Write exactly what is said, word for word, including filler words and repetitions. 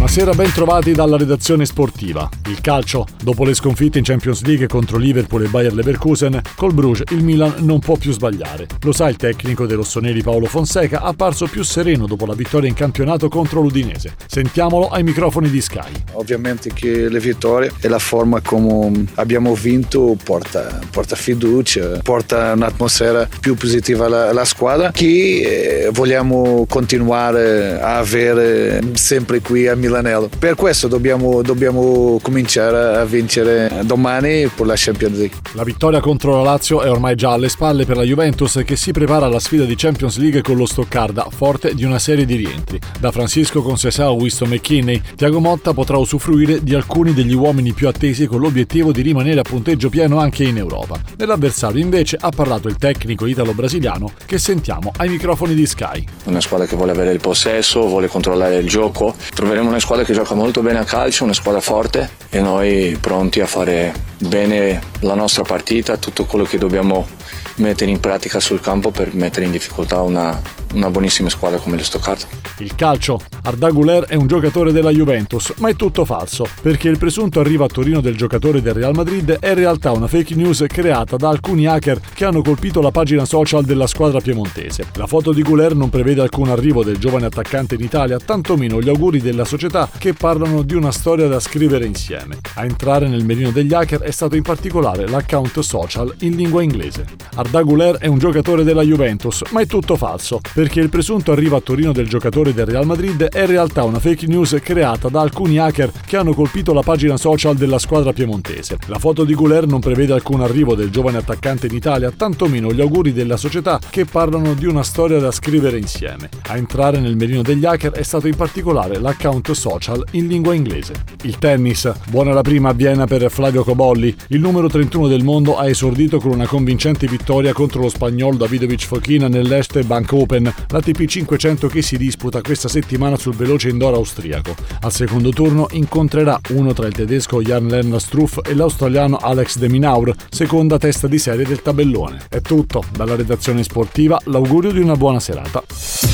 Buonasera, ben trovati dalla redazione sportiva. Il calcio, dopo le sconfitte in Champions League contro Liverpool e Bayer Leverkusen, col Bruges il Milan non può più sbagliare. Lo sa il tecnico dei rossoneri Paolo Fonseca, apparso più sereno dopo la vittoria in campionato contro l'Udinese. Sentiamolo ai microfoni di Sky. Ovviamente che le vittorie e la forma come abbiamo vinto porta, porta fiducia, porta un'atmosfera più positiva alla, alla squadra che eh, vogliamo continuare a avere sempre qui a Milanello. Per questo dobbiamo, dobbiamo cominciare a vincere domani per la Champions League. La vittoria contro la Lazio è ormai già alle spalle per la Juventus, che si prepara alla sfida di Champions League con lo Stoccarda, forte di una serie di rientri. Da Francisco Conceição a Winston McKennie, Thiago Motta potrà usufruire di alcuni degli uomini più attesi con l'obiettivo di rimanere a punteggio pieno anche in Europa. Dell'avversario invece ha parlato il tecnico italo-brasiliano, che sentiamo ai microfoni di Sky. Una squadra che vuole avere il possesso, vuole controllare il gioco. Troveremo una squadra che gioca molto bene a calcio, una squadra forte, e noi pronti a fare bene la nostra partita, tutto quello che dobbiamo mettere in pratica sul campo per mettere in difficoltà una, una buonissima squadra come lo Stoccarda. Il calcio. Arda Güler è un giocatore della Juventus, ma è tutto falso, perché il presunto arrivo a Torino del giocatore del Real Madrid è in realtà una fake news creata da alcuni hacker che hanno colpito la pagina social della squadra piemontese. La foto di Güler non prevede alcun arrivo del giovane attaccante in Italia, tantomeno gli auguri della società, che parlano di una storia da scrivere insieme. A entrare nel mirino degli hacker è stato in particolare l'account social in lingua inglese. Arda Güler è un giocatore della Juventus, ma è tutto falso, perché il presunto arrivo a Torino del giocatore del Real Madrid è in realtà una fake news creata da alcuni hacker che hanno colpito la pagina social della squadra piemontese. La foto di Güler non prevede alcun arrivo del giovane attaccante in Italia, tantomeno gli auguri della società, che parlano di una storia da scrivere insieme. A entrare nel mirino degli hacker è stato in particolare l'account social in lingua inglese. Il tennis. Buona la prima a Vienna per Flavio Cobolli. Il numero trentuno del mondo ha esordito con una convincente vittoria contro lo spagnolo Davidovich Fokina nell'Erste Bank Open, l'A T P cinquecento che si disputa questa settimana sul veloce indoor austriaco. Al secondo turno incontrerà uno tra il tedesco Jan-Lennart Struff e l'australiano Alex de Minaur, seconda testa di serie del tabellone. È tutto dalla redazione sportiva, l'augurio di una buona serata.